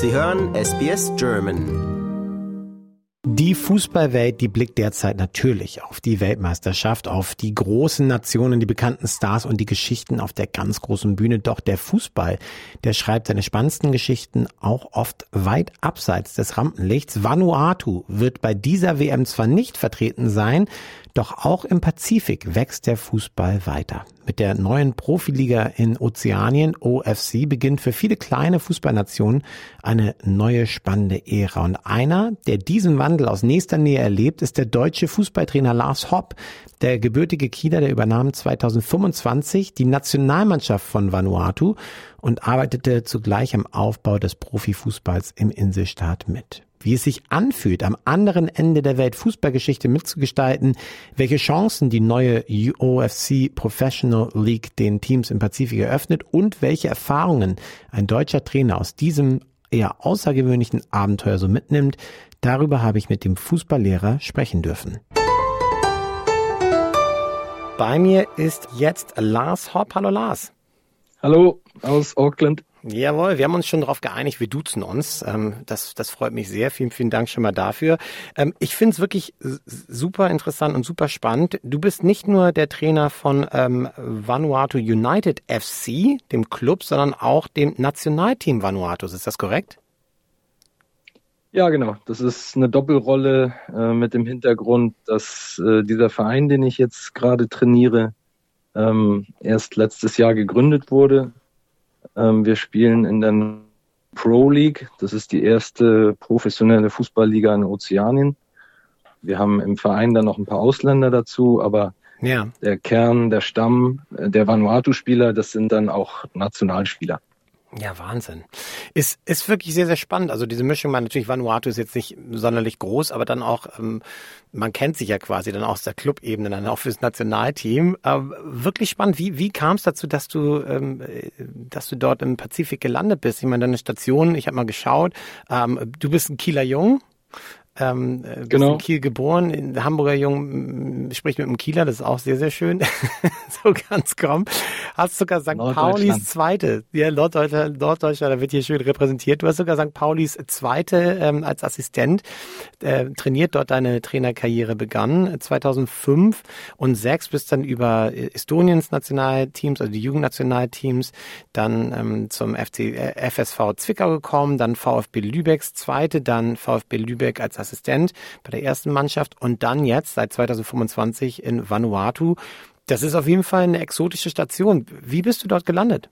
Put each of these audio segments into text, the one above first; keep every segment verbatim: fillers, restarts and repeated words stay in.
Sie hören S B S German. Die Fußballwelt, die blickt derzeit natürlich auf die Weltmeisterschaft, auf die großen Nationen, die bekannten Stars und die Geschichten auf der ganz großen Bühne. Doch der Fußball, der schreibt seine spannendsten Geschichten auch oft weit abseits des Rampenlichts. Vanuatu wird bei dieser W M zwar nicht vertreten sein, doch auch im Pazifik wächst der Fußball weiter. Mit der neuen Profiliga in Ozeanien, O F C, beginnt für viele kleine Fußballnationen eine neue spannende Ära. Und einer, der diesen Wandel aus nächster Nähe erlebt, ist der deutsche Fußballtrainer Lars Hopp. Der gebürtige Kieler, der übernahm zweitausendfünfundzwanzig die Nationalmannschaft von Vanuatu und arbeitete zugleich am Aufbau des Profifußballs im Inselstaat mit. Wie es sich anfühlt, am anderen Ende der Welt Fußballgeschichte mitzugestalten, welche Chancen die neue O F C Professional League den Teams im Pazifik eröffnet und welche Erfahrungen ein deutscher Trainer aus diesem eher außergewöhnlichen Abenteuer so mitnimmt, darüber habe ich mit dem Fußballlehrer sprechen dürfen. Bei mir ist jetzt Lars Hopp. Hallo Lars. Hallo aus Auckland. Jawohl, wir haben uns schon darauf geeinigt, wir duzen uns. Ähm, das, das freut mich sehr. Vielen, vielen Dank schon mal dafür. Ähm, ich finde es wirklich super interessant und super spannend. Du bist nicht nur der Trainer von ähm, Vanuatu United F C, dem Club, sondern auch dem Nationalteam Vanuatus. Ist das korrekt? Ja, genau. Das ist eine Doppelrolle äh, mit dem Hintergrund, dass äh, dieser Verein, den ich jetzt gerade trainiere, ähm, erst letztes Jahr gegründet wurde. Ähm, wir spielen in der Pro League. Das ist die erste professionelle Fußballliga in Ozeanien. Wir haben im Verein dann noch ein paar Ausländer dazu, aber ja. Der Kern, der Stamm der Vanuatu-Spieler, das sind dann auch Nationalspieler. Ja, Wahnsinn. Ist ist wirklich sehr, sehr spannend. Also diese Mischung, man natürlich, Vanuatu ist jetzt nicht sonderlich groß, aber dann auch, ähm, man kennt sich ja quasi dann aus der Clubebene, dann auch fürs Nationalteam. Ähm, wirklich spannend. Wie wie kam es dazu, dass du ähm, dass du dort im Pazifik gelandet bist? Ich meine, deine Station, ich habe mal geschaut, ähm, du bist ein Kieler Jung. Ähm, bist genau. in Kiel geboren, in Hamburger Jung, spricht mit einem Kieler, das ist auch sehr, sehr schön. So ganz kaum. Hast sogar Sankt Paulis Zweite, ja, Norddeutschland, Norddeutschland, da wird hier schön repräsentiert. Du hast sogar Sankt Paulis Zweite ähm, als Assistent äh, trainiert, dort deine Trainerkarriere begann, zweitausendfünf und sechs bist dann über Estoniens Nationalteams, also die Jugendnationalteams, dann ähm, zum F C, äh, F S V Zwickau gekommen, dann VfB Lübecks Zweite, dann VfB Lübeck als Assistent bei der ersten Mannschaft und dann jetzt seit zweitausendfünfundzwanzig in Vanuatu. Das ist auf jeden Fall eine exotische Station. Wie bist du dort gelandet?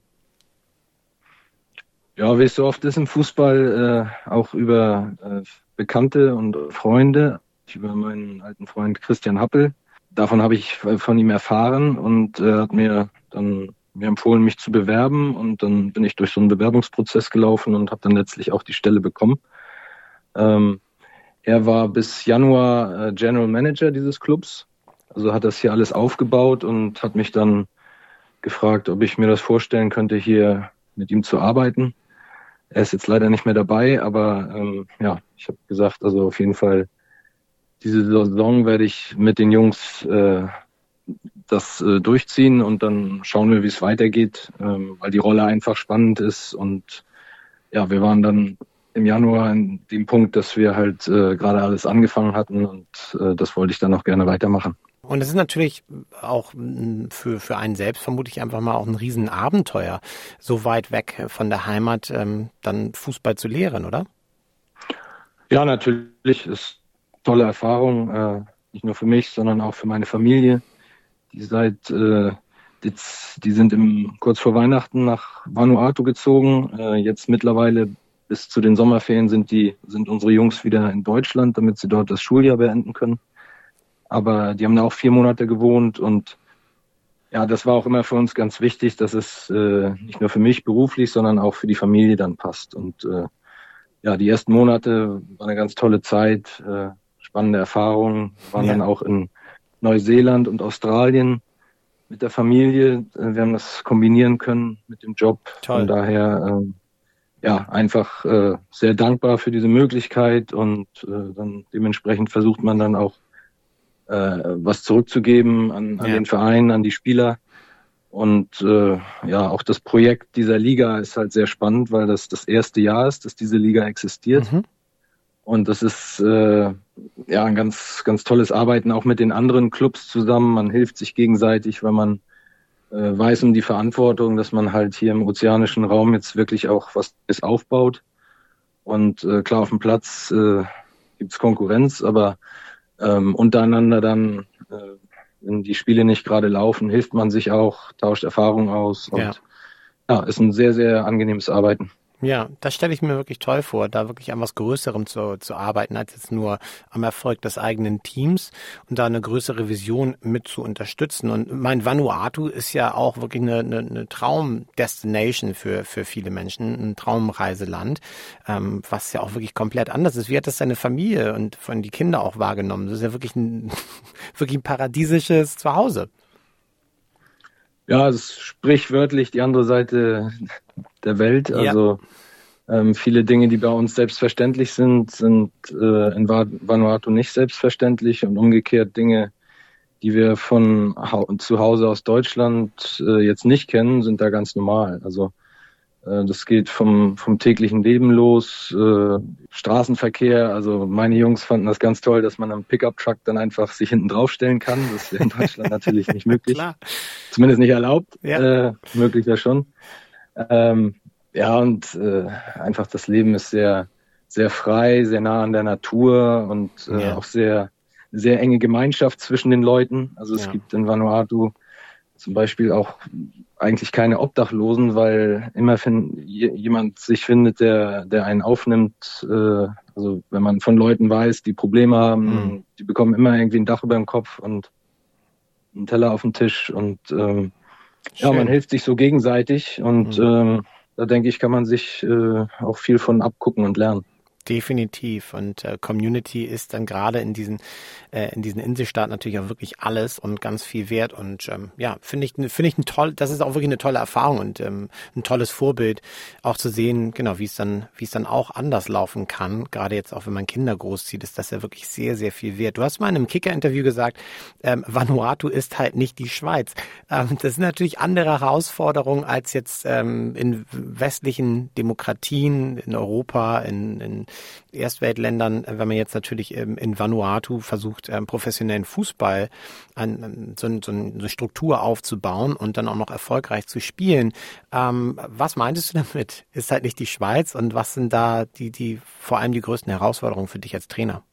Ja, wie es so oft ist im Fußball, äh, auch über äh, Bekannte und Freunde, über meinen alten Freund Christian Happel. Davon habe ich von ihm erfahren und er äh, hat mir dann mir empfohlen, mich zu bewerben und dann bin ich durch so einen Bewerbungsprozess gelaufen und habe dann letztlich auch die Stelle bekommen. Ähm, Er war bis Januar äh, General Manager dieses Clubs, also hat das hier alles aufgebaut und hat mich dann gefragt, ob ich mir das vorstellen könnte, hier mit ihm zu arbeiten. Er ist jetzt leider nicht mehr dabei, aber ähm, ja, ich habe gesagt, also auf jeden Fall diese Saison werde ich mit den Jungs äh, das äh, durchziehen und dann schauen wir, wie es weitergeht, ähm, weil die Rolle einfach spannend ist und ja, wir waren dann im Januar an dem Punkt, dass wir halt äh, gerade alles angefangen hatten und äh, das wollte ich dann auch gerne weitermachen. Und es ist natürlich auch für für einen selbst vermutlich einfach mal auch ein Riesenabenteuer, so weit weg von der Heimat ähm, dann Fußball zu lehren, oder? Ja, natürlich ist eine tolle Erfahrung, äh, nicht nur für mich, sondern auch für meine Familie, die seit äh, jetzt, die sind im kurz vor Weihnachten nach Vanuatu gezogen, äh, jetzt mittlerweile bis zu den Sommerferien sind die sind unsere Jungs wieder in Deutschland, damit sie dort das Schuljahr beenden können. Aber die haben da auch vier Monate gewohnt und ja, das war auch immer für uns ganz wichtig, dass es äh, nicht nur für mich beruflich, sondern auch für die Familie dann passt. Und äh, ja, die ersten Monate war eine ganz tolle Zeit, äh, spannende Erfahrungen. Wir waren ja. dann auch in Neuseeland und Australien mit der Familie. Wir haben das kombinieren können mit dem Job. Toll. Von daher äh, ja, einfach äh, sehr dankbar für diese Möglichkeit und äh, dann dementsprechend versucht man dann auch äh, was zurückzugeben an, an ja. den Verein, an die Spieler. Und äh, ja, auch das Projekt dieser Liga ist halt sehr spannend, weil das das erste Jahr ist, dass diese Liga existiert. Mhm. Und das ist äh, ja ein ganz, ganz tolles Arbeiten auch mit den anderen Clubs zusammen. Man hilft sich gegenseitig, weil man äh, weiß um die Verantwortung, dass man halt hier im ozeanischen Raum jetzt wirklich auch was aufbaut. Und äh, klar, auf dem Platz äh, gibt's Konkurrenz, aber ähm, untereinander dann, äh, wenn die Spiele nicht gerade laufen, hilft man sich auch, tauscht Erfahrungen aus und Ja. ja, ist ein sehr, sehr angenehmes Arbeiten. Ja, das stelle ich mir wirklich toll vor, da wirklich an was Größerem zu, zu arbeiten, als jetzt nur am Erfolg des eigenen Teams und da eine größere Vision mit zu unterstützen. Und mein Vanuatu ist ja auch wirklich eine, eine, eine Traum-Destination für, für viele Menschen, ein Traumreiseland, ähm, was ja auch wirklich komplett anders ist. Wie hat das deine Familie und von die Kinder auch wahrgenommen? Das ist ja wirklich ein, wirklich ein paradiesisches Zuhause. Ja, es ist sprichwörtlich die andere Seite der Welt. Ja. Also ähm, viele Dinge, die bei uns selbstverständlich sind, sind äh, in Vanuatu nicht selbstverständlich und umgekehrt Dinge, die wir von hau- zu Hause aus Deutschland äh, jetzt nicht kennen, sind da ganz normal. Also äh, das geht vom vom täglichen Leben los, äh, Straßenverkehr. Also meine Jungs fanden das ganz toll, dass man am Pickup-Truck dann einfach sich hinten draufstellen kann. Das wäre in Deutschland natürlich nicht möglich. Klar. Zumindest nicht erlaubt, Ja. äh, möglich ja schon. Ähm, ja, und äh, einfach das Leben ist sehr, sehr frei, sehr nah an der Natur und äh, Ja. auch sehr, sehr enge Gemeinschaft zwischen den Leuten. Also es Ja. gibt in Vanuatu zum Beispiel auch eigentlich keine Obdachlosen, weil immer fin- je- jemand sich findet, der, der einen aufnimmt. Äh, also wenn man von Leuten weiß, die Probleme haben, Mhm. die bekommen immer irgendwie ein Dach über dem Kopf und einen Teller auf dem Tisch und ähm, ja, Schön. man hilft sich so gegenseitig und Mhm. ähm, da denke ich, kann man sich äh, auch viel von abgucken und lernen. Definitiv. Und äh, Community ist dann gerade in diesen äh, in diesen Inselstaaten natürlich auch wirklich alles und ganz viel wert. Und ähm, ja, finde ich finde ich ein toll. Das ist auch wirklich eine tolle Erfahrung und ähm, ein tolles Vorbild, auch zu sehen, genau wie es dann wie es dann auch anders laufen kann. Gerade jetzt auch, wenn man Kinder großzieht, ist das ja wirklich sehr sehr viel wert. Du hast mal in einem Kicker-Interview gesagt, ähm, Vanuatu ist halt nicht die Schweiz. Ähm, das sind natürlich andere Herausforderungen als jetzt ähm, in westlichen Demokratien in Europa, in, in Erstweltländern, wenn man jetzt natürlich ähm, in Vanuatu versucht, ähm, professionellen Fußball an, an so, so eine Struktur aufzubauen und dann auch noch erfolgreich zu spielen. Ähm, was meintest du damit? Ist halt nicht die Schweiz und was sind da die, die vor allem die größten Herausforderungen für dich als Trainer?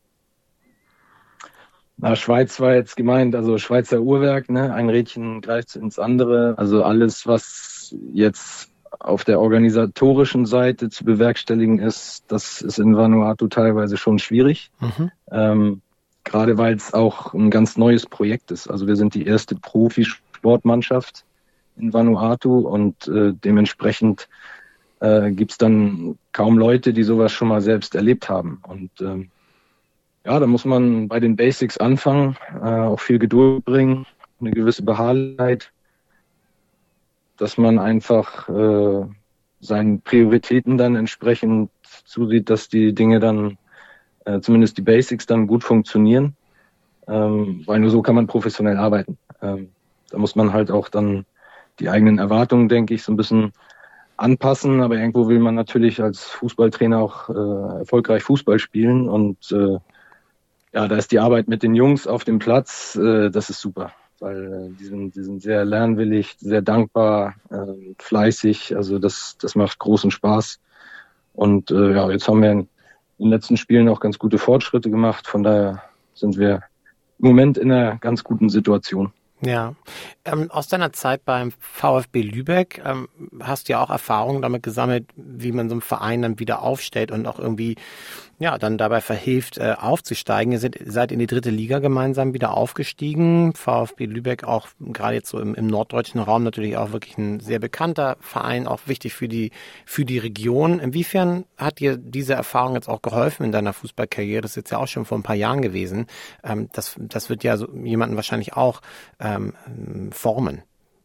Na, Schweiz war jetzt gemeint, also Schweizer Uhrwerk, ne? Ein Rädchen greift ins andere. Also alles, was jetzt auf der organisatorischen Seite zu bewerkstelligen ist, das ist in Vanuatu teilweise schon schwierig. Mhm. Ähm, gerade weil es auch ein ganz neues Projekt ist. Also wir sind die erste Profisportmannschaft in Vanuatu und äh, dementsprechend äh, gibt es dann kaum Leute, die sowas schon mal selbst erlebt haben. Und ähm, ja, da muss man bei den Basics anfangen, äh, auch viel Geduld bringen, eine gewisse Beharrlichkeit, dass man einfach äh, seinen Prioritäten dann entsprechend zusieht, dass die Dinge dann, äh, zumindest die Basics dann gut funktionieren, ähm, weil nur so kann man professionell arbeiten. Ähm, da muss man halt auch dann die eigenen Erwartungen, denke ich, so ein bisschen anpassen, aber irgendwo will man natürlich als Fußballtrainer auch äh, erfolgreich Fußball spielen und äh, ja, da ist die Arbeit mit den Jungs auf dem Platz, äh, das ist super, weil äh, die, sind, die sind sehr lernwillig, sehr dankbar, äh, fleißig, also das, das macht großen Spaß. Und äh, ja, jetzt haben wir in den letzten Spielen auch ganz gute Fortschritte gemacht, von daher sind wir im Moment in einer ganz guten Situation. Ja, ähm, aus deiner Zeit beim VfB Lübeck ähm, hast du ja auch Erfahrungen damit gesammelt, wie man so einen Verein dann wieder aufstellt und auch irgendwie ja dann dabei verhilft, äh, aufzusteigen. Ihr seid, seid in die dritte Liga gemeinsam wieder aufgestiegen. VfB Lübeck auch gerade jetzt so im, im norddeutschen Raum natürlich auch wirklich ein sehr bekannter Verein, auch wichtig für die für die Region. Inwiefern hat dir diese Erfahrung jetzt auch geholfen in deiner Fußballkarriere? Das ist jetzt ja auch schon vor ein paar Jahren gewesen. Ähm, das, das wird ja so jemanden wahrscheinlich auch ähm, formen.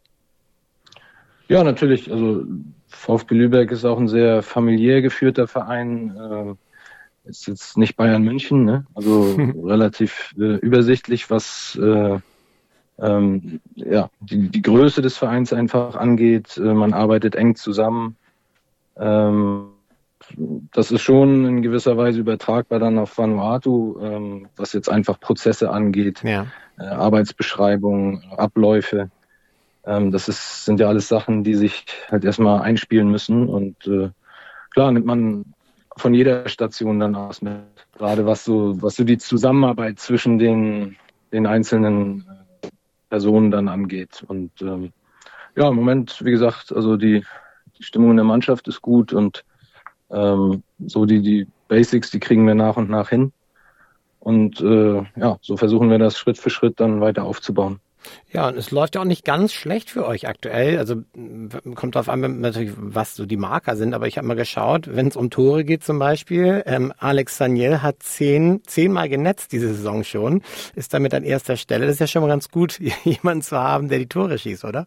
Ja, natürlich. Also VfB Lübeck ist auch ein sehr familiär geführter Verein. Äh, ist jetzt nicht Bayern München, ne? Also relativ äh, übersichtlich, was äh, ähm, ja, die, die Größe des Vereins einfach angeht. Äh, man arbeitet eng zusammen. Ähm, das ist schon in gewisser Weise übertragbar dann auf Vanuatu, ähm, was jetzt einfach Prozesse angeht, Ja. äh, Arbeitsbeschreibungen, Abläufe. Ähm, das ist, sind ja alles Sachen, die sich halt erstmal einspielen müssen. Und äh, klar nimmt man von jeder Station dann aus mit, gerade was so, was so die Zusammenarbeit zwischen den, den einzelnen äh, Personen dann angeht. Und ähm, ja, im Moment, wie gesagt, also die, die Stimmung in der Mannschaft ist gut und ähm, so die, die Basics, die kriegen wir nach und nach hin. Und äh, ja, so versuchen wir das Schritt für Schritt dann weiter aufzubauen. Ja, und es läuft ja auch nicht ganz schlecht für euch aktuell. Also kommt drauf an, natürlich, was so die Marker sind. Aber ich habe mal geschaut, wenn es um Tore geht zum Beispiel. Ähm, Alex Saniel hat zehn, zehnmal genetzt diese Saison schon. Ist damit an erster Stelle. Das ist ja schon mal ganz gut, jemanden zu haben, der die Tore schießt, oder?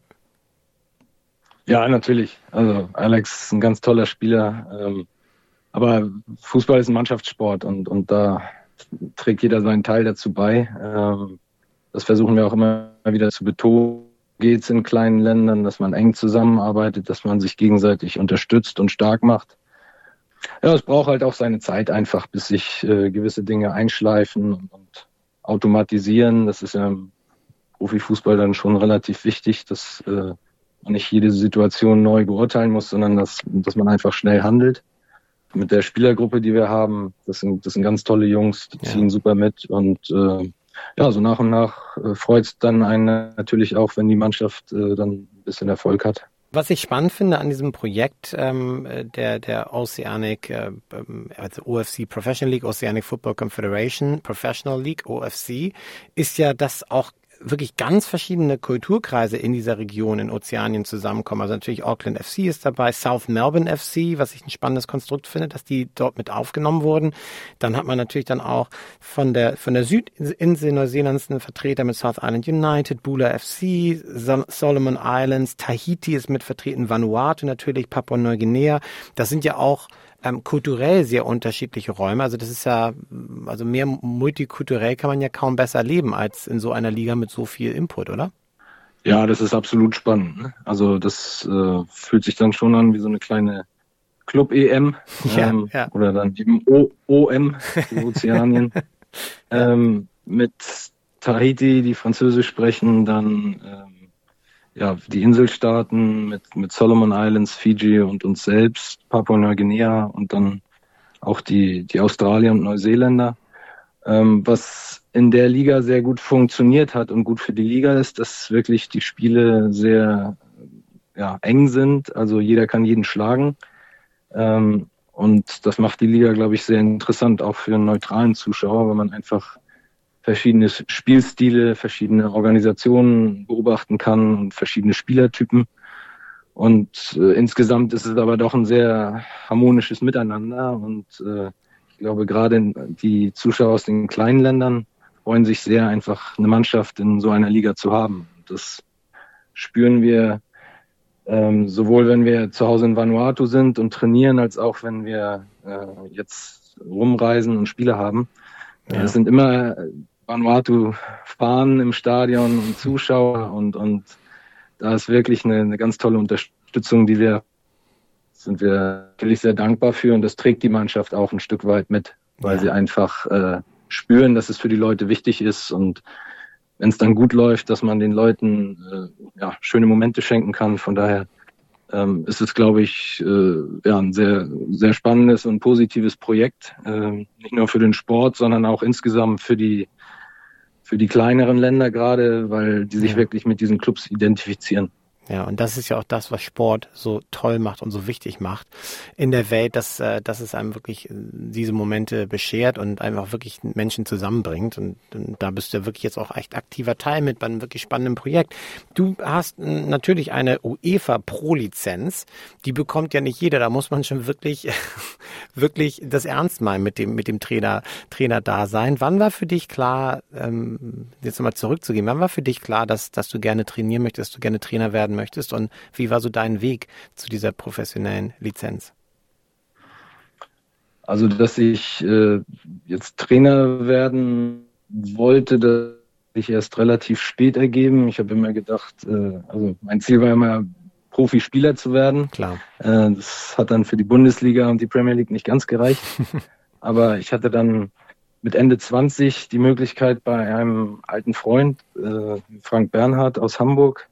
Ja, natürlich. Also Alex ist ein ganz toller Spieler. Ähm, aber Fußball ist ein Mannschaftssport und, und da trägt jeder seinen Teil dazu bei. Ähm, das versuchen wir auch immer wieder zu betonen. Geht es in kleinen Ländern, dass man eng zusammenarbeitet, dass man sich gegenseitig unterstützt und stark macht. Ja, es braucht halt auch seine Zeit einfach, bis sich äh, gewisse Dinge einschleifen und, und automatisieren. Das ist ja im Profifußball dann schon relativ wichtig, dass äh, man nicht jede Situation neu beurteilen muss, sondern dass, dass man einfach schnell handelt. Mit der Spielergruppe, die wir haben, das sind, das sind ganz tolle Jungs, die ziehen ja super mit und äh, ja, so nach und nach äh, freut es dann einen natürlich auch, wenn die Mannschaft äh, dann ein bisschen Erfolg hat. Was ich spannend finde an diesem Projekt ähm, der der Oceanic, äh, also O F C Professional League, Oceanic Football Confederation Professional League, O F C, ist ja, dass auch wirklich ganz verschiedene Kulturkreise in dieser Region in Ozeanien zusammenkommen. Also natürlich Auckland F C ist dabei, South Melbourne F C, was ich ein spannendes Konstrukt finde, dass die dort mit aufgenommen wurden. Dann hat man natürlich dann auch von der von der Südinsel Neuseelands einen Vertreter mit South Island United, Bula F C, Solomon Islands, Tahiti ist mit vertreten, Vanuatu natürlich, Papua-Neuguinea. Das sind ja auch Ähm, kulturell sehr unterschiedliche Räume. Also das ist ja, also mehr multikulturell kann man ja kaum besser leben als in so einer Liga mit so viel Input, oder? Ja, das ist absolut spannend. Ne? Also das äh, fühlt sich dann schon an wie so eine kleine Club-E M ja, ähm, ja. oder dann eben O M, die Ozeanien. ja. ähm, mit Tahiti, die Französisch sprechen, dann ähm, ja, die Inselstaaten mit, mit Solomon Islands, Fiji und uns selbst, Papua-Neuguinea und dann auch die, die Australier und Neuseeländer. Ähm, was in der Liga sehr gut funktioniert hat und gut für die Liga ist, dass wirklich die Spiele sehr ja, eng sind. Also jeder kann jeden schlagen. Ähm, und das macht die Liga, glaube ich, sehr interessant, auch für einen neutralen Zuschauer, weil man einfach verschiedene Spielstile, verschiedene Organisationen beobachten kann und verschiedene Spielertypen. Und äh, insgesamt ist es aber doch ein sehr harmonisches Miteinander. Und äh, ich glaube, gerade die Zuschauer aus den kleinen Ländern freuen sich sehr, einfach eine Mannschaft in so einer Liga zu haben. Und das spüren wir ähm, sowohl, wenn wir zu Hause in Vanuatu sind und trainieren, als auch, wenn wir äh, jetzt rumreisen und Spiele haben. Ja. Es sind immer Vanuatu-Fahnen im Stadion und Zuschauer und, und da ist wirklich eine, eine ganz tolle Unterstützung, die wir, sind wir natürlich sehr dankbar für und das trägt die Mannschaft auch ein Stück weit mit, weil ja. sie einfach äh, spüren, dass es für die Leute wichtig ist und wenn es dann gut läuft, dass man den Leuten äh, ja, schöne Momente schenken kann. Von daher ähm, ist es, glaube ich, äh, ja, ein sehr, sehr spannendes und positives Projekt, äh, nicht nur für den Sport, sondern auch insgesamt für die für die kleineren Länder gerade, weil die sich ja. wirklich mit diesen Clubs identifizieren. Ja, und das ist ja auch das, was Sport so toll macht und so wichtig macht in der Welt, dass, dass es einem wirklich diese Momente beschert und einfach wirklich Menschen zusammenbringt. Und, und da bist du ja wirklich jetzt auch echt aktiver Teil mit bei einem wirklich spannenden Projekt. Du hast natürlich eine UEFA Pro-Lizenz, die bekommt ja nicht jeder. Da muss man schon wirklich, wirklich das ernst meinen mit dem, mit dem Trainer, Trainer da sein. Wann war für dich klar, ähm, jetzt nochmal zurückzugehen, wann war für dich klar, dass, dass du gerne trainieren möchtest, dass du gerne Trainer werden möchtest und wie war so dein Weg zu dieser professionellen Lizenz? Also, dass ich äh, jetzt Trainer werden wollte, sich erst relativ spät ergeben. Ich habe immer gedacht, äh, also mein Ziel war immer, Profispieler zu werden. Klar. Äh, das hat dann für die Bundesliga und die Premier League nicht ganz gereicht. Aber ich hatte dann mit Ende zwanzig die Möglichkeit, bei einem alten Freund, äh, Frank Bernhard aus Hamburg,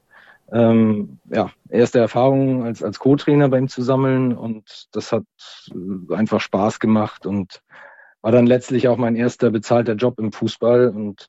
ähm, ja, erste Erfahrungen als, als Co-Trainer bei ihm zu sammeln. Und das hat äh, einfach Spaß gemacht und war dann letztlich auch mein erster bezahlter Job im Fußball. Und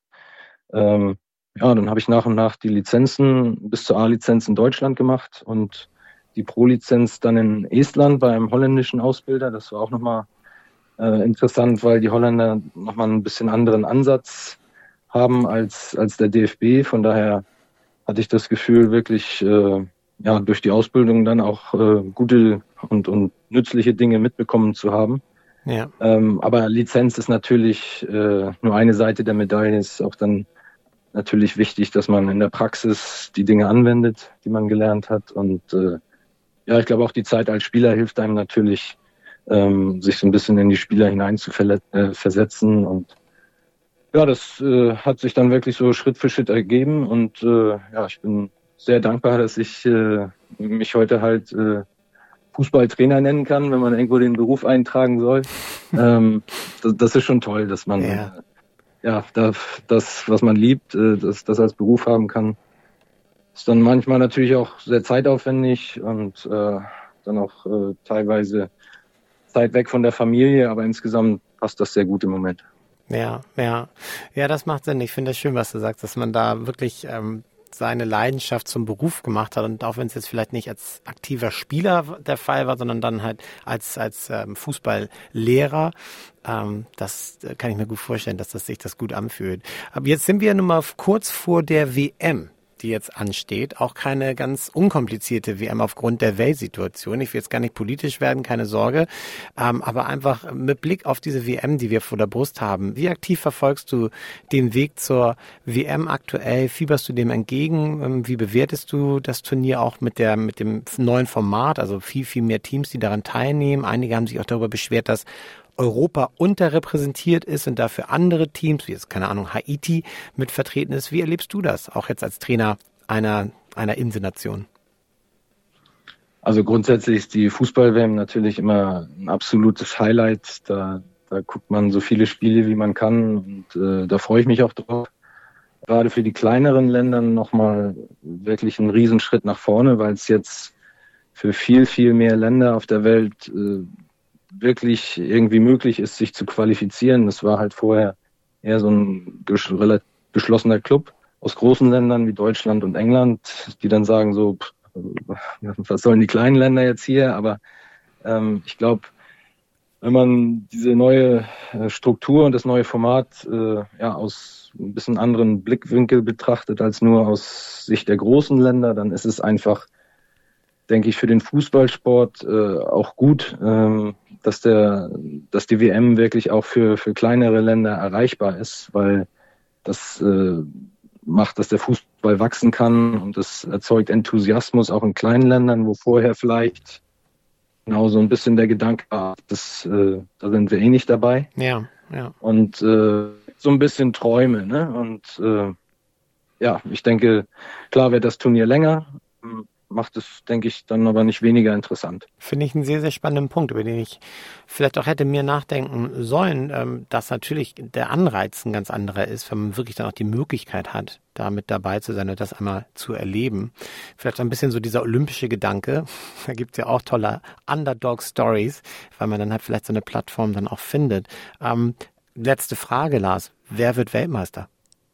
ähm, ja, dann habe ich nach und nach die Lizenzen bis zur A-Lizenz in Deutschland gemacht und die Pro-Lizenz dann in Estland bei einem holländischen Ausbilder. Das war auch nochmal äh, interessant, weil die Holländer nochmal ein bisschen anderen Ansatz haben als, als der D F B. Von daher hatte ich das Gefühl, wirklich äh, ja, durch die Ausbildung dann auch äh, gute und, und nützliche Dinge mitbekommen zu haben. Ja. Ähm, aber Lizenz ist natürlich äh, nur eine Seite der Medaille, ist auch dann natürlich wichtig, dass man in der Praxis die Dinge anwendet, die man gelernt hat. Und äh, ja, ich glaube auch die Zeit als Spieler hilft einem natürlich, ähm, sich so ein bisschen in die Spieler hinein zu verle- äh, versetzen. Und ja, das äh, hat sich dann wirklich so Schritt für Schritt ergeben. Und äh, ja, ich bin sehr dankbar, dass ich äh, mich heute halt äh, Fußballtrainer nennen kann, wenn man irgendwo den Beruf eintragen soll. ähm, das, das ist schon toll, dass man Ja. ja, das, das, was man liebt, das, das als Beruf haben kann, ist dann manchmal natürlich auch sehr zeitaufwendig und äh, dann auch äh, teilweise Zeit weg von der Familie, aber insgesamt passt das sehr gut im Moment. Ja, ja. Ja, das macht Sinn. Ich finde es schön, was du sagst, dass man da wirklich ähm, seine Leidenschaft zum Beruf gemacht hat und auch wenn es jetzt vielleicht nicht als aktiver Spieler der Fall war, sondern dann halt als als ähm, Fußballlehrer, ähm, das kann ich mir gut vorstellen, dass das sich das gut anfühlt. Aber jetzt sind wir nun mal kurz vor der W M, die jetzt ansteht. Auch keine ganz unkomplizierte W M aufgrund der Weltsituation. Ich will jetzt gar nicht politisch werden, keine Sorge. Ähm, aber einfach mit Blick auf diese W M, die wir vor der Brust haben. Wie aktiv verfolgst du den Weg zur W M aktuell? Fieberst du dem entgegen? Ähm, wie bewertest du das Turnier auch mit der, mit dem neuen Format? Also viel, viel mehr Teams, die daran teilnehmen. Einige haben sich auch darüber beschwert, dass Europa unterrepräsentiert ist und dafür andere Teams, wie jetzt, keine Ahnung, Haiti mit vertreten ist. Wie erlebst du das, auch jetzt als Trainer einer, einer Inselnation? Also grundsätzlich ist die Fußball-W M natürlich immer ein absolutes Highlight. Da, da guckt man so viele Spiele, wie man kann und äh, da freue ich mich auch drauf. Gerade für die kleineren Länder nochmal wirklich ein Riesenschritt nach vorne, weil es jetzt für viel, viel mehr Länder auf der Welt äh, wirklich irgendwie möglich ist, sich zu qualifizieren. Das war halt vorher eher so ein ges- relativ geschlossener Club aus großen Ländern wie Deutschland und England, die dann sagen so, pff, was sollen die kleinen Länder jetzt hier? Aber ähm, ich glaube, wenn man diese neue äh, Struktur und das neue Format äh, ja aus ein bisschen anderen Blickwinkel betrachtet als nur aus Sicht der großen Länder, dann ist es einfach, denke ich, für den Fußballsport äh, auch gut, ähm, dass der, dass die W M wirklich auch für für kleinere Länder erreichbar ist, weil das äh, macht, dass der Fußball wachsen kann und das erzeugt Enthusiasmus auch in kleinen Ländern, wo vorher vielleicht genau so ein bisschen der Gedanke war, das, äh, da sind wir eh nicht dabei. Ja, ja. Und äh, so ein bisschen Träume, ne? Und äh, ja, ich denke, klar wird das Turnier länger, macht es, denke ich, dann aber nicht weniger interessant. Finde ich einen sehr, sehr spannenden Punkt, über den ich vielleicht auch hätte mir nachdenken sollen, ähm, dass natürlich der Anreiz ein ganz anderer ist, wenn man wirklich dann auch die Möglichkeit hat, da mit dabei zu sein und das einmal zu erleben. Vielleicht ein bisschen so dieser olympische Gedanke. Da gibt es ja auch tolle Underdog-Stories, weil man dann halt vielleicht so eine Plattform dann auch findet. Ähm, letzte Frage, Lars. Wer wird Weltmeister?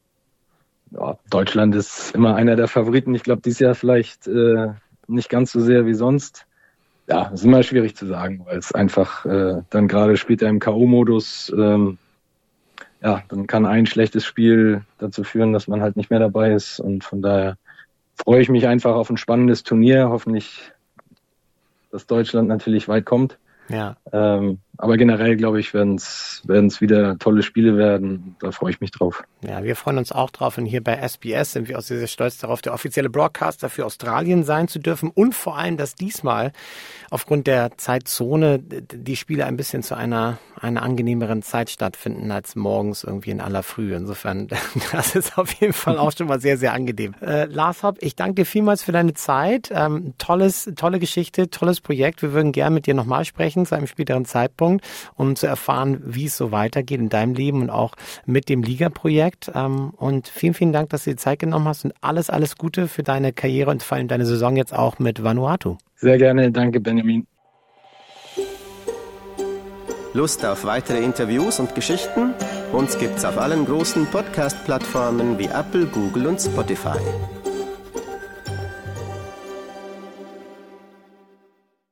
Ja, Deutschland ist immer einer der Favoriten. Ich glaube, dieses Jahr vielleicht äh, nicht ganz so sehr wie sonst. Ja, ist immer schwierig zu sagen, weil es einfach äh, dann gerade spielt er im K O-Modus. Ähm, ja, dann kann ein schlechtes Spiel dazu führen, dass man halt nicht mehr dabei ist. Und von daher freue ich mich einfach auf ein spannendes Turnier. Hoffentlich, dass Deutschland natürlich weit kommt. Ja. Ähm, Aber generell, glaube ich, werden es wieder tolle Spiele werden. Da freue ich mich drauf. Ja, wir freuen uns auch drauf. Und hier bei S B S sind wir auch sehr, sehr stolz darauf, der offizielle Broadcaster für Australien sein zu dürfen. Und vor allem, dass diesmal aufgrund der Zeitzone die Spiele ein bisschen zu einer, einer angenehmeren Zeit stattfinden als morgens irgendwie in aller Früh. Insofern, das ist auf jeden Fall auch schon mal sehr, sehr angenehm. Äh, Lars Hopp, ich danke dir vielmals für deine Zeit. Ähm, tolles, tolle Geschichte, tolles Projekt. Wir würden gerne mit dir nochmal sprechen zu einem späteren Zeitpunkt, um zu erfahren, wie es so weitergeht in deinem Leben und auch mit dem Liga-Projekt. Ähm, und vielen, vielen Dank, dass du dir Zeit genommen hast und alles, alles Gute für deine Karriere und vor allem deine Saison jetzt auch mit Vanuatu. Sehr gerne, danke Benjamin. Lust auf weitere Interviews und Geschichten? Uns gibt's auf allen großen Podcast-Plattformen wie Apple, Google und Spotify.